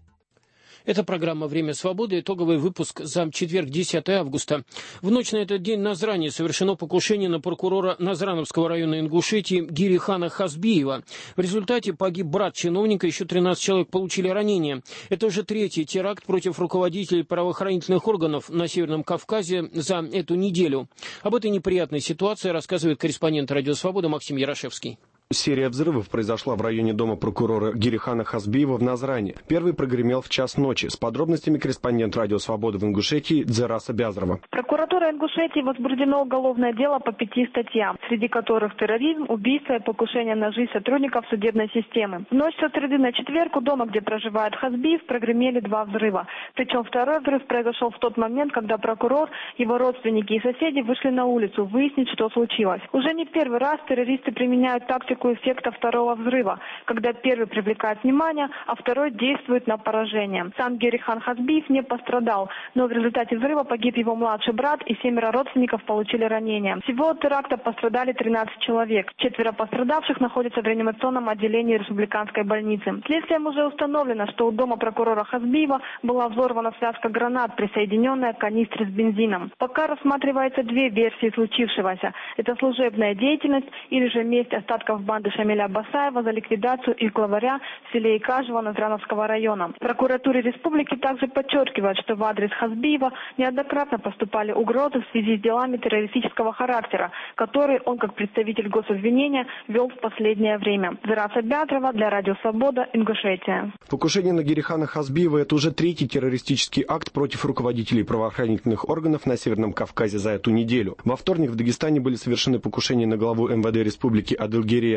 Speaker 2: Это программа «Время свободы», итоговый выпуск за четверг, десятое августа. В ночь на этот день на Назране совершено покушение на прокурора Назрановского района Ингушетии Гирихана Хазбиева. В результате погиб брат чиновника, еще тринадцать человек получили ранения. Это уже третий теракт против руководителей правоохранительных органов на Северном Кавказе за эту неделю. Об этой неприятной ситуации рассказывает корреспондент «Радио Свобода» Максим Ярошевский.
Speaker 21: Серия взрывов произошла в районе дома прокурора Гирихана Хазбиева в Назране. Первый прогремел в час ночи. С подробностями корреспондент Радио Свободы в Ингушетии Дзераса Бязрова.
Speaker 22: Прокуратура Ингушетии возбуждено уголовное дело по пяти статьям, среди которых терроризм, убийство и покушение на жизнь сотрудников судебной системы. В ночь со среды на четверг у дома, где проживает Хазбиев, прогремели два взрыва. Причем второй взрыв произошел в тот момент, когда прокурор, его родственники и соседи вышли на улицу выяснить, что случилось. Уже не в первый раз террористы применяют тактику эффекта второго взрыва, когда первый привлекает внимание, а второй действует на поражение. Сам Гирихан Хазбиев не пострадал, но в результате взрыва погиб его младший брат и семеро родственников получили ранения. Всего от теракта пострадали тринадцать человек. Четверо пострадавших находятся в реанимационном отделении республиканской больницы. Следствием уже установлено, что у дома прокурора Хазбиева была взорвана связка гранат, присоединенная к канистре с бензином. Пока рассматривается две версии случившегося. Это служебная деятельность или же месть остатков банды Шамиля Басаева за ликвидацию их главаря в селе Икажево Назрановского района. В прокуратуре республики также подчеркивают, что в адрес Хазбиева неоднократно поступали угрозы в связи с делами террористического характера, которые он, как представитель гособвинения, вел в последнее время. Дзераса Бязрова для Радио Свобода, Ингушетия.
Speaker 21: Покушение на Гирихана Хазбиева – это уже третий террористический акт против руководителей правоохранительных органов на Северном Кавказе за эту неделю. Во вторник в Дагестане были совершены покушения на главу эм вэ дэ республики Адылгерия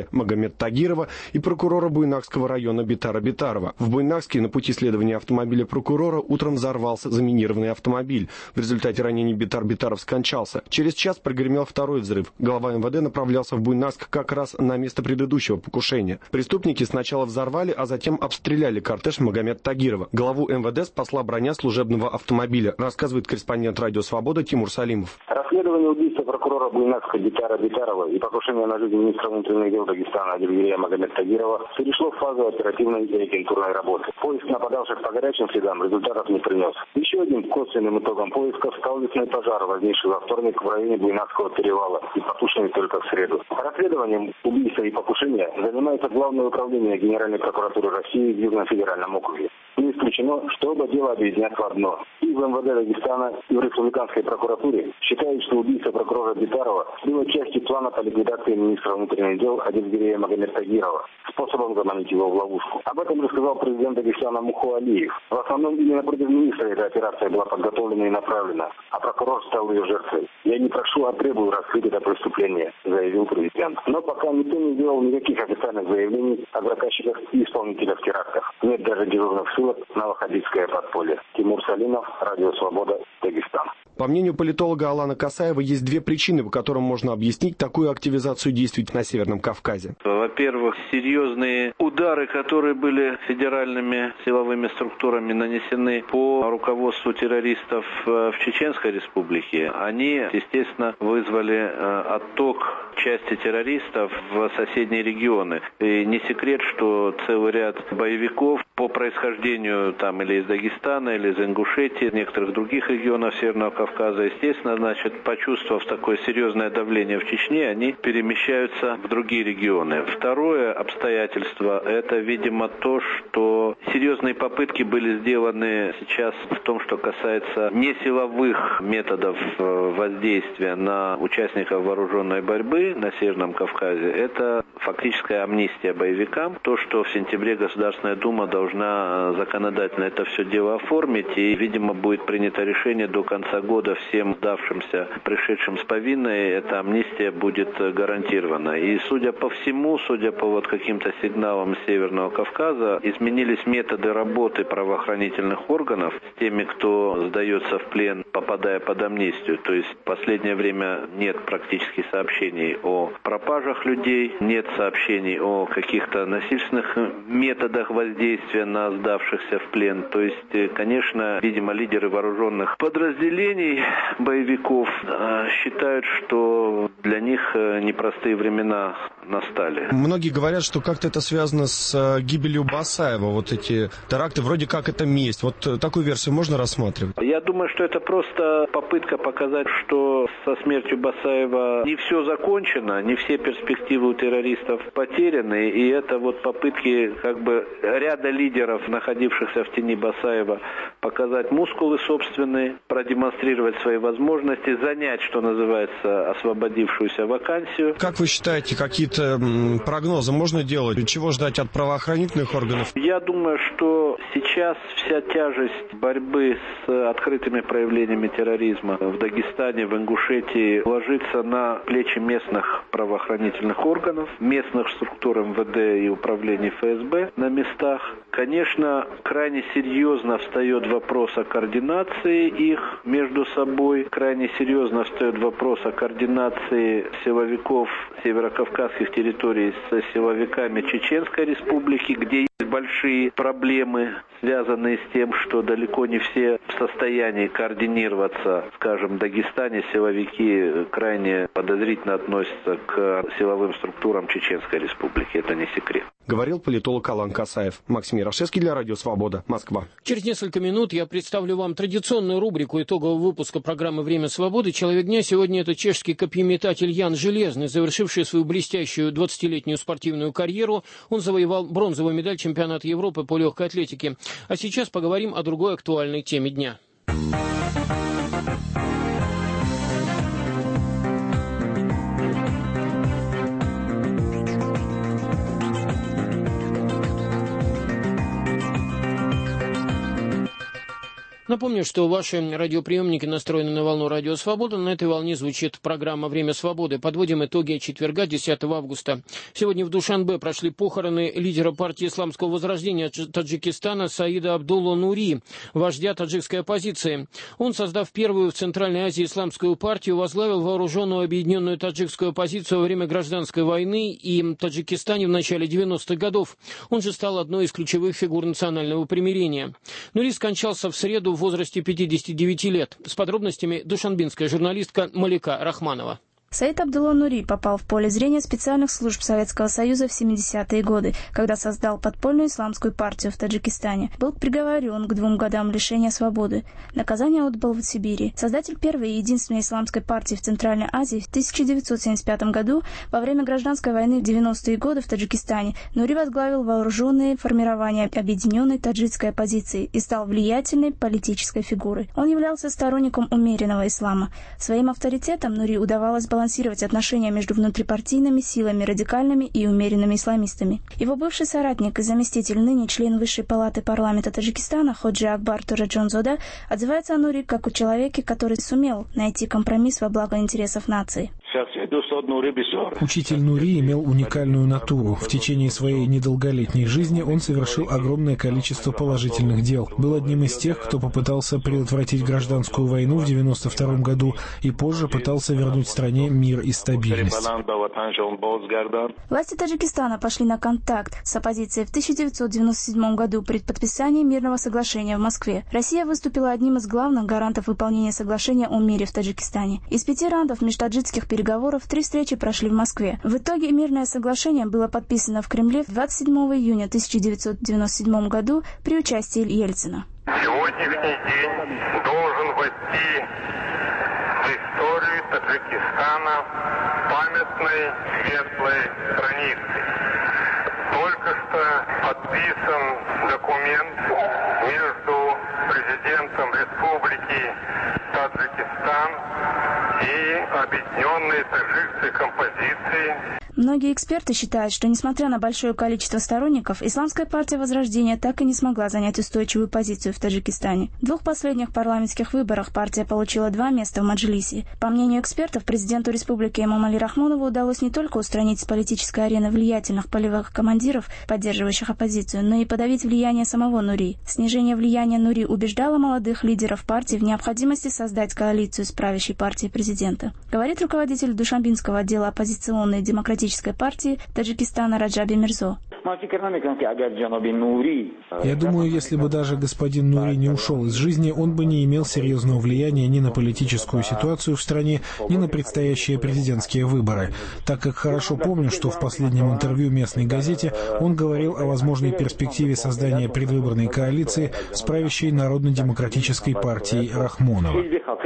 Speaker 21: Дмитрия Магомед Тагирова и прокурора Буйнакского района Битара Битарова. В Буйнакске на пути следования автомобиля прокурора утром взорвался заминированный автомобиль. В результате ранений Битар Битаров скончался. Через час прогремел второй взрыв. Глава эм вэ дэ направлялся в Буйнакск как раз на место предыдущего покушения. Преступники сначала взорвали, а затем обстреляли кортеж Магомед Тагирова. Главу эм вэ дэ спасла броня служебного автомобиля, рассказывает корреспондент «Радио Свобода» Тимур Салимов.
Speaker 3: Расследование убийства прокурора Буйнакска Битара Битарова и покушения на жизнь министра внутренних дел Дагестана Адильгерия Магомед Тагирова перешло в фазу оперативной и агентурной работы. Поиск нападавших по горячим следам результатов не принес. Еще одним косвенным итогом поисков стал лесной пожар, возникший во вторник в районе Буйнакского перевала и потушенный только в среду. Расследованием убийства и покушения занимается Главное управление Генеральной прокуратуры России в Южном федеральном округе. Не исключено, что оба дела объединят в одно. И в эм вэ дэ Дагестана, и в республиканской прокуратуре считают, что убийство прокурора Битарова было частью плана по ликвидации министра внутренних дел Адильгерия Магомед Тагирова, способом заманить его в ловушку. Об этом рассказал президент Дагестана Муху Алиев. В основном именно против министра эта операция была подготовлена и направлена, а прокурор стал ее жертвой. «Я не прошу, а требую раскрыть это преступление», заявил президент. Но пока никто не сделал никаких официальных заявлений о заказчиках и исполнителях терактов. Нет даже дежурных ссылок на ваххабитское подполье. Тимур Салимов, Радио Свобода, Дагестан.
Speaker 21: По мнению политолога Алана Касаева, есть две причины, по которым можно объяснить такую активизацию действий на Северном Кавказе.
Speaker 5: Во-первых, серьезные удары, которые были федеральными силовыми структурами нанесены по руководству террористов в Чеченской Республике, они, естественно, вызвали отток части террористов в соседние регионы. И не секрет, что целый ряд боевиков по происхождению там или из Дагестана, или из Ингушетии, некоторых других регионов Северного Кавказа, естественно, значит, почувствовав такое серьезное давление в Чечне, они перемещаются в другие регионы. Второе обстоятельство – это, видимо, то, что серьезные попытки были сделаны сейчас в том, что касается несиловых методов воздействия на участников вооруженной борьбы на Северном Кавказе. Это фактическая амнистия боевикам. То, что в сентябре Государственная Дума должна законодательно это все дело оформить, и, видимо, будет принято решение до конца года всем сдавшимся, пришедшим с повинной, эта амнистия будет гарантирована. И, судя по всему, судя по вот каким-то сигналам Северного Кавказа, изменились методы работы правоохранительных органов с теми, кто сдается в плен, попадая под амнистию. То есть в последнее время нет практически сообщений о пропажах людей, нет сообщений о каких-то насильственных методах воздействия на сдавшихся в плен. То есть, конечно, видимо, лидеры вооруженных подразделений боевиков считают, что для них непростые времена настали.
Speaker 21: Многие говорят, что как-то это связано с гибелью Басаева. Вот эти теракты, вроде как это месть. Вот такую версию можно рассматривать?
Speaker 5: Я думаю, что это просто попытка показать, что со смертью Басаева не все закончено, не все перспективы у террористов потеряны. И это вот попытки как бы ряда лидеров, находившихся в тени Басаева, показать мускулы собственные, продемонстрировать свои возможности, занять, что называется, освободившуюся вакансию.
Speaker 21: Как вы считаете, какие-то прогнозы можно делать? Чего ждать от правоохранительных органов?
Speaker 5: Я думаю, что сейчас вся тяжесть борьбы с открытыми проявлениями терроризма в Дагестане, в Ингушетии ложится на плечи местных правоохранительных органов, местных структур эм вэ дэ и управлений эф эс бэ на местах. Конечно, крайне серьезно встает вопрос о координации их между собой. Крайне серьезно встает вопрос о координации силовиков северокавказских территорий с силовиками Чеченской Республики, где есть большие проблемы, связанные с тем, что далеко не все в состоянии координироваться. Скажем, в Дагестане силовики крайне подозрительно относятся к силовым структурам Чеченской Республики. Это не секрет.
Speaker 21: Говорил политолог Алан Касаев. Максим Ярошевский для Радио Свобода, Москва.
Speaker 2: Через несколько минут я представлю вам традиционную рубрику итогового выпуска программы «Время свободы». Человек дня сегодня это чешский копьеметатель Ян Железный, завершивший свою блестящую двадцатилетнюю спортивную карьеру. Он завоевал бронзовую медаль чемпионата Европы по легкой атлетике. А сейчас поговорим о другой актуальной теме дня. Напомню, что ваши радиоприемники настроены на волну «Радио Свобода». На этой волне звучит программа «Время свободы». Подводим итоги четверга, десятого августа. Сегодня в Душанбе прошли похороны лидера партии исламского возрождения Таджикистана Саида Абдулла Нури, вождя таджикской оппозиции. Он, создав первую в Центральной Азии исламскую партию, возглавил вооруженную объединенную таджикскую оппозицию во время гражданской войны и в Таджикистане в начале девяностых годов. Он же стал одной из ключевых фигур национального примирения. Нури скончался в среду в возрасте пятидесяти девяти лет. С подробностями душанбинская журналистка Малика Рахманова.
Speaker 7: Саид Абдулла Нури попал в поле зрения специальных служб Советского Союза в семидесятые годы, когда создал подпольную исламскую партию в Таджикистане. Был приговорен к двум годам лишения свободы. Наказание отбыл в Сибири. Создатель первой и единственной исламской партии в Центральной Азии в тысяча девятьсот семьдесят пятом году во время гражданской войны в девяностые годы в Таджикистане Нури возглавил вооруженные формирования объединенной таджикской оппозиции и стал влиятельной политической фигурой. Он являлся сторонником умеренного ислама. Своим авторитетом Нури удавалось балансировать балансировать отношения между внутрипартийными силами, радикальными и умеренными исламистами. Его бывший соратник и заместитель, ныне член Высшей палаты парламента Таджикистана Ходжи Акбар Тураджонзода отзывается о Нури как о человеке, который сумел найти компромисс во благо интересов нации.
Speaker 14: Учитель Нури имел уникальную натуру. В течение своей недолголетней жизни он совершил огромное количество положительных дел. Был одним из тех, кто попытался предотвратить гражданскую войну в девяносто втором году и позже пытался вернуть стране мир и стабильность.
Speaker 7: Власти Таджикистана пошли на контакт с оппозицией в тысяча девятьсот девяносто седьмом году при подписании мирного соглашения в Москве. Россия выступила одним из главных гарантов выполнения соглашения о мире в Таджикистане. Из пяти раундов межтаджикских переговоров три встречи прошли в Москве. В итоге мирное соглашение было подписано в Кремле двадцать седьмого июня тысяча девятьсот девяносто седьмого году при участии Ельцина.
Speaker 8: Сегодняшний день должен войти в историю Таджикистана памятной светлой страницей. Только что подписан документ между президентом Республики Таджикистан и Объединенной Таджикской композицией.
Speaker 7: Многие эксперты считают, что, несмотря на большое количество сторонников, Исламская партия Возрождения так и не смогла занять устойчивую позицию в Таджикистане. В двух последних парламентских выборах партия получила два места в Маджлисе. По мнению экспертов, президенту республики Эмомали Рахмонову удалось не только устранить с политической арены влиятельных полевых командиров, поддерживающих оппозицию, но и подавить влияние самого Нури. Снижение влияния Нури убеждало молодых лидеров партии в необходимости создать коалицию с правящей партией президента. Говорит руководитель Душанбинского отдела оппозиционной и демократической партии Таджикистана Раджаби Мирзо.
Speaker 14: Я думаю, если бы даже господин Нури не ушел из жизни, он бы не имел серьезного влияния ни на политическую ситуацию в стране, ни на предстоящие президентские выборы, так как хорошо помню, что в последнем интервью местной газете он говорил о возможной перспективе создания предвыборной коалиции с правящей Народно-демократической партией Рахмонова.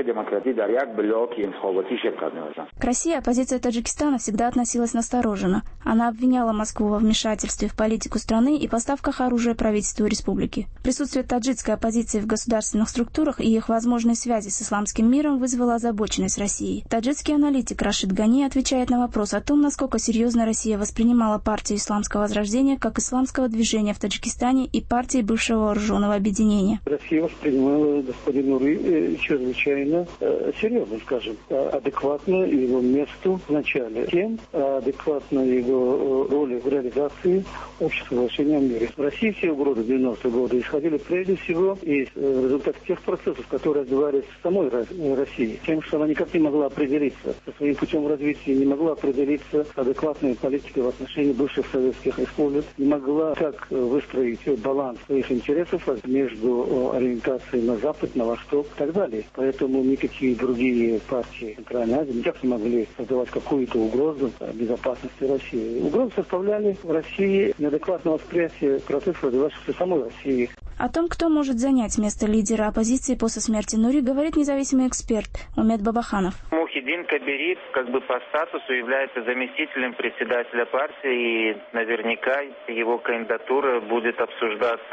Speaker 7: К России оппозиция Таджикистана всегда относилась настороженно. Она обвиняла Москву во вмешательстве в политику страны и поставках оружия правительству республики. Присутствие таджикской оппозиции в государственных структурах и их возможной связи с исламским миром вызвало озабоченность России. Таджикский аналитик Рашид Гани отвечает на вопрос о том, насколько серьезно Россия воспринимала партию Исламского возрождения как исламского движения в Таджикистане и партии бывшего вооруженного объединения.
Speaker 9: Россия воспринимала господина Нури чрезвычайно э, серьезно, скажем, адекватно его месту в начале, тем адекватно его роли в реализации общего соглашения о мире. В России все угрозы девяностые годы исходили прежде всего из результатов тех процессов, которые развивались в самой России. Тем, что она никак не могла определиться со своим путем развития, не могла определиться с адекватной политикой в отношении бывших советских республик, не могла так выстроить баланс своих интересов между ориентацией на Запад, на Восток и так далее. Поэтому никакие другие партии Центральной Азии никак не могли создавать какую-то угрозу безопасности России. Угрозу составляли в России неадекватное восприятие процессов, развивавшихся в самой России.
Speaker 7: О том, кто может занять место лидера оппозиции после смерти Нури, говорит независимый эксперт Умед Бабаханов.
Speaker 23: Мухиддин Кабири как бы по статусу является заместителем председателя партии, и наверняка его кандидатура будет обсуждаться.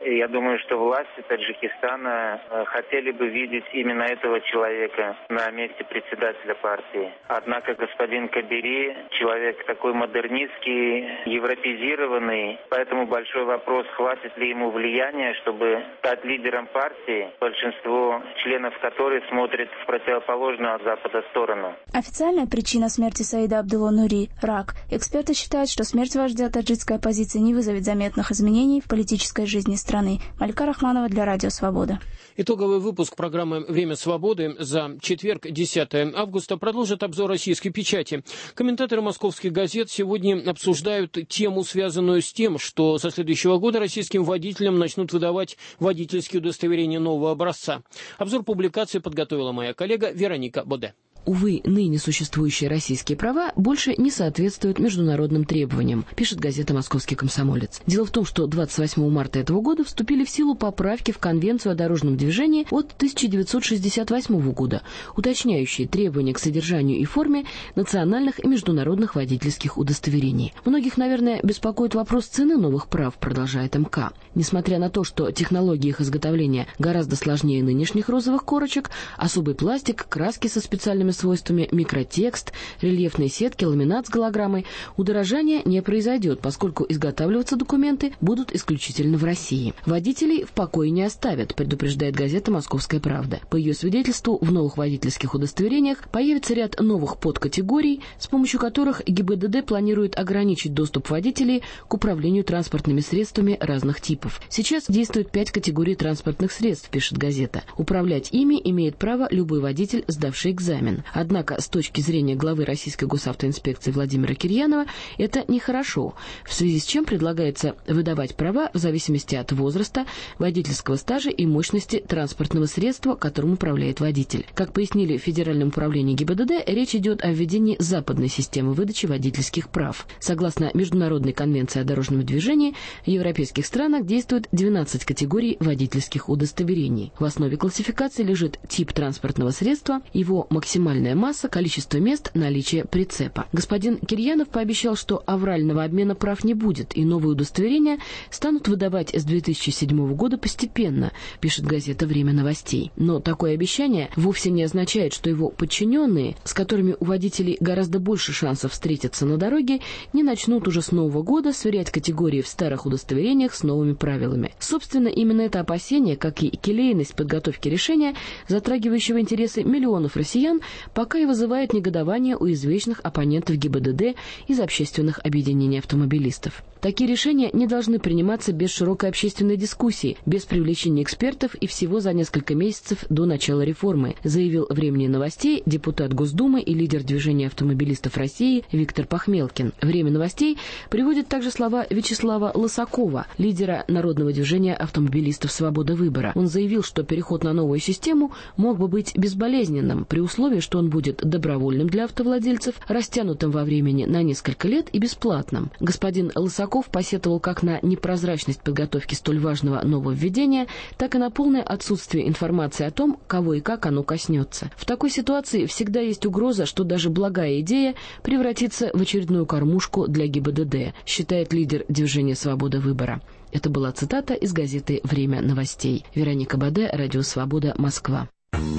Speaker 23: Я думаю, что власти Таджикистана хотели бы видеть именно этого человека на месте председателя партии. Однако господин Кабири человек такой модернистский, европезированный, поэтому большой вопрос, хватит ли ему влияния, чтобы стать лидером партии, большинство членов которой смотрит в противоположную от Запада сторону.
Speaker 7: Официальная причина смерти Саида Абдулло Нури – рак. Эксперты считают, что смерть вождя таджикской оппозиции не вызовет заметных изменений в политической жизни страны. Малика Рахманова для Радио Свобода.
Speaker 2: Итоговый выпуск программы «Время свободы» за четверг, десятое августа, продолжит обзор российской печати. Комментаторы московских газет сегодня обсуждают тему, связанную с тем, что со следующего года российским водителям начнут выдавать водительские удостоверения нового образца. Обзор публикации подготовила моя коллега Вероника Боде.
Speaker 1: Увы, ныне существующие российские права больше не соответствуют международным требованиям, пишет газета «Московский комсомолец». Дело в том, что двадцать восьмого марта этого года вступили в силу поправки в Конвенцию о дорожном движении от тысяча девятьсот шестьдесят восьмого года, уточняющие требования к содержанию и форме национальных и международных водительских удостоверений. Многих, наверное, беспокоит вопрос цены новых прав, продолжает МК. Несмотря на то, что технология их изготовления гораздо сложнее нынешних розовых корочек, особый пластик, краски со специальными свойствами, микротекст, рельефные сетки, ламинат с голограммой, удорожания не произойдет, поскольку изготавливаться документы будут исключительно в России. Водителей в покое не оставят, предупреждает газета «Московская правда». По ее свидетельству, в новых водительских удостоверениях появится ряд новых подкатегорий, с помощью которых ГИБДД планирует ограничить доступ водителей к управлению транспортными средствами разных типов. Сейчас действует пять категорий транспортных средств, пишет газета. Управлять ими имеет право любой водитель, сдавший экзамен. Однако, с точки зрения главы Российской госавтоинспекции Владимира Кирьянова, это нехорошо, в связи с чем предлагается выдавать права в зависимости от возраста, водительского стажа и мощности транспортного средства, которым управляет водитель. Как пояснили в Федеральном управлении ГИБДД, речь идет о введении западной системы выдачи водительских прав. Согласно Международной конвенции о дорожном движении, в европейских странах действует двенадцать категорий водительских удостоверений. В основе классификации лежит тип транспортного средства, его максимальная масса, количество мест, наличие прицепа. Господин Кирьянов пообещал, что аврального обмена прав не будет, и новые удостоверения станут выдавать с две тысячи седьмого года постепенно, пишет газета «Время новостей». Но такое обещание вовсе не означает, что его подчиненные, с которыми у водителей гораздо больше шансов встретиться на дороге, не начнут уже с нового года сверять категории в старых удостоверениях с новыми правилами. Собственно, именно это опасение, как и келейность подготовки решения, затрагивающего интересы миллионов россиян, пока и вызывает негодование у извечных оппонентов ГИБДД из общественных объединений автомобилистов. Такие решения не должны приниматься без широкой общественной дискуссии, без привлечения экспертов и всего за несколько месяцев до начала реформы, заявил «Времени новостей» депутат Госдумы и лидер движения автомобилистов России Виктор Пахмелкин. «Время новостей» приводит также слова Вячеслава Лысакова, лидера народного движения автомобилистов «Свобода выбора». Он заявил, что переход на новую систему мог бы быть безболезненным, при условии, что он будет добровольным для автовладельцев, растянутым во времени на несколько лет и бесплатным. Господин Лысаков посетовал как на непрозрачность подготовки столь важного нововведения, так и на полное отсутствие информации о том, кого и как оно коснется. В такой ситуации всегда есть угроза, что даже благая идея превратится в очередную кормушку для ГИБДД, считает лидер движения «Свобода выбора». Это была цитата из газеты «Время новостей». Вероника Боде, Радио Свобода, Москва.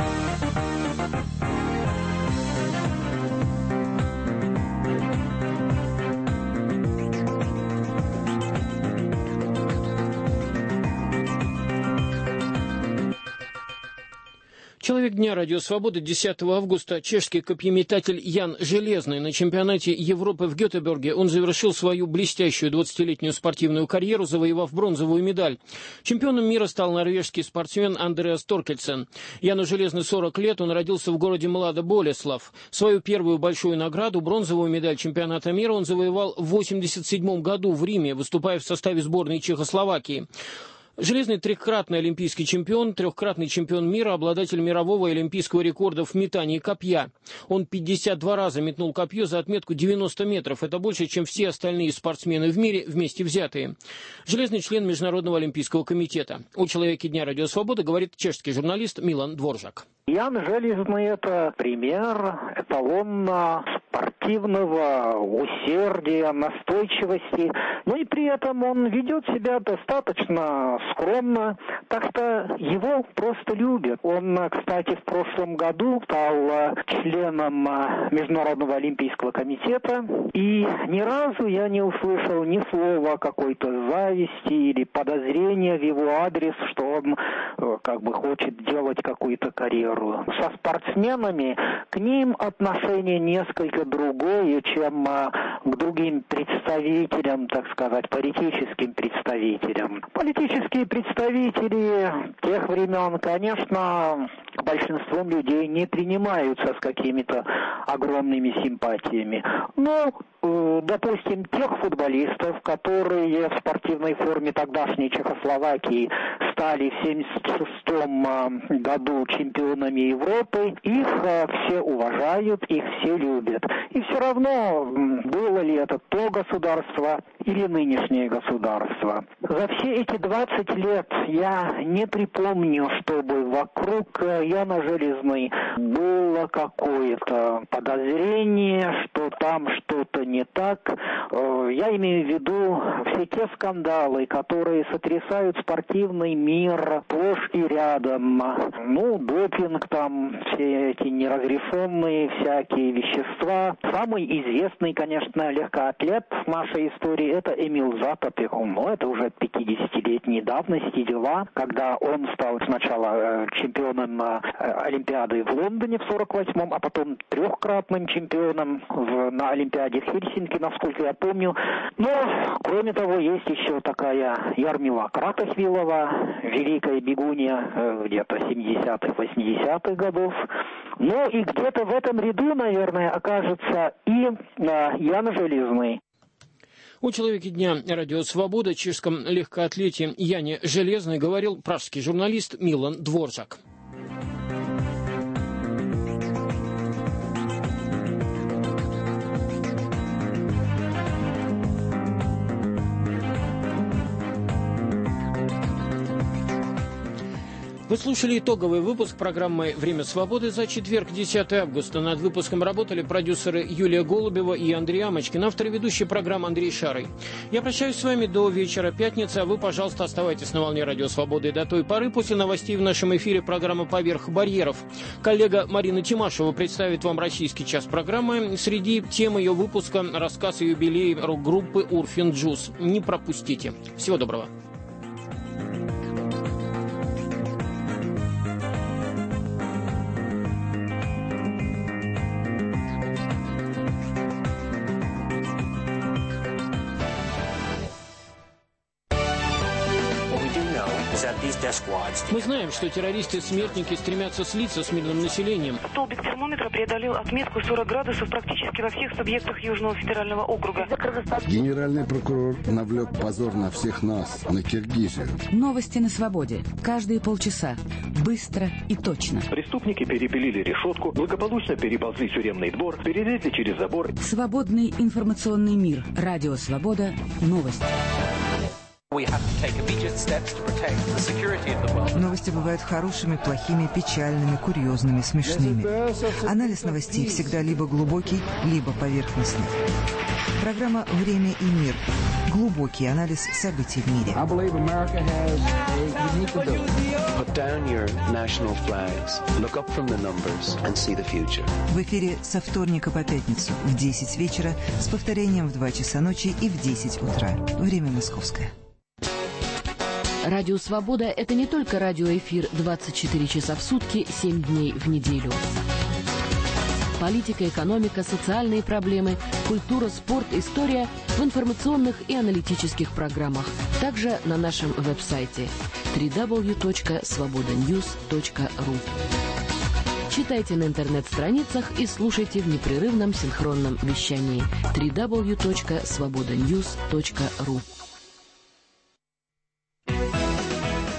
Speaker 2: Человек дня Радио Свобода десятого августа. Чешский копьеметатель Ян Железный на чемпионате Европы в Гетеборге. Он завершил свою блестящую двадцатилетнюю спортивную карьеру, завоевав бронзовую медаль. Чемпионом мира стал норвежский спортсмен Андреас Торкельсен. Яну Железный сорок лет, он родился в городе Млада Болеслав. Свою первую большую награду, бронзовую медаль чемпионата мира, он завоевал в восемьдесят седьмом году в Риме, выступая в составе сборной Чехословакии. Железный трехкратный олимпийский чемпион, трехкратный чемпион мира, обладатель мирового и олимпийского рекордов в метании копья. Он пятьдесят два раза метнул копье за отметку девяносто метров. Это больше, чем все остальные спортсмены в мире вместе взятые. Железный член Международного олимпийского комитета. О человеке дня Радио Свобода говорит чешский журналист Милан Дворжак.
Speaker 6: Ян Железный – это пример эталонно спортивного усердия, настойчивости, но и при этом он ведет себя достаточно скромно, так что его просто любят. Он, кстати, в прошлом году стал членом Международного олимпийского комитета, и ни разу я не услышал ни слова какой-то зависти или подозрения в его адрес, что он как бы хочет делать какую-то карьеру. Со спортсменами к ним отношение несколько другое, чем к другим представителям, так сказать, политическим представителям. Политические представители тех времен, конечно, большинством людей не принимаются с какими-то огромными симпатиями. Но, э, допустим, тех футболистов, которые в спортивной форме тогдашней Чехословакии стали в семьдесят шестом году чемпионами Европы, их э, все уважают, их все любят. И все равно, было ли это то государство или нынешнее государство. За все эти двадцать лет я не припомню, чтобы вокруг Яна Железной было какое-то подозрение, что там что-то не так. Я имею в виду все те скандалы, которые сотрясают спортивный мир сплошь и рядом. Ну, допинг там, все эти неразрешенные всякие вещества. Самый известный, конечно, легкоатлет в нашей истории – это Эмил Затопек. Но это уже пятидесятилетней давности дела, когда он стал сначала чемпионом Олимпиады в Лондоне в сорок восьмом, а потом трехкратным чемпионом в, на Олимпиаде в Хельсинки, насколько я помню. Но, кроме того, есть еще такая Ярмила Кратохвилова, великая бегунья где-то семидесятых, восьмидесятых годов. Ну и где-то в этом ряду, наверное, окажется и э, Ян Железный.
Speaker 2: О человеке дня Радио Свобода, чешском легкоатлете Яне Железной, говорил пражский журналист Милан Дворжак. Вы слушали итоговый выпуск программы «Время свободы» за четверг, десятое августа. Над выпуском работали продюсеры Юлия Голубева и Андрей Амочкин, автор и ведущий программы Андрей Шарый. Я прощаюсь с вами до вечера пятницы, а вы, пожалуйста, оставайтесь на волне Радио Свободы до той поры. После новостей в нашем эфире программа «Поверх барьеров». Коллега Марина Тимашева представит вам «Российский час» программы. Среди тем ее выпуска рассказ о юбилее рок-группы «Урфин Джюс». Не пропустите. Всего доброго. Мы знаем, что террористы-смертники стремятся слиться с мирным населением.
Speaker 10: Столбик термометра преодолел отметку сорок градусов практически во всех субъектах Южного федерального округа.
Speaker 11: Генеральный прокурор навлек позор на всех нас, на Киргизию.
Speaker 13: Новости на свободе. Каждые полчаса. Быстро и точно.
Speaker 24: Преступники перепилили решетку, благополучно переползли тюремный двор, перелезли через забор.
Speaker 13: Свободный информационный мир. Радио Свобода. Новости.
Speaker 25: Новости бывают хорошими, плохими, печальными, курьезными, смешными. Анализ новостей всегда либо глубокий, либо поверхностный. Программа «Время и мир». Глубокий анализ событий в мире. В эфире со вторника по пятницу в десять вечера с повторением в два часа ночи и в десять утра. Время московское.
Speaker 1: Радио «Свобода» — это не только радиоэфир двадцать четыре часа в сутки, семь дней в неделю. Политика, экономика, социальные проблемы, культура, спорт, история в информационных и аналитических программах. Также на нашем веб-сайте дабл ю дабл ю дабл ю точка свобода ньюс точка ру. Читайте на интернет-страницах и слушайте в непрерывном синхронном вещании дабл ю дабл ю дабл ю точка свобода ньюс точка ру.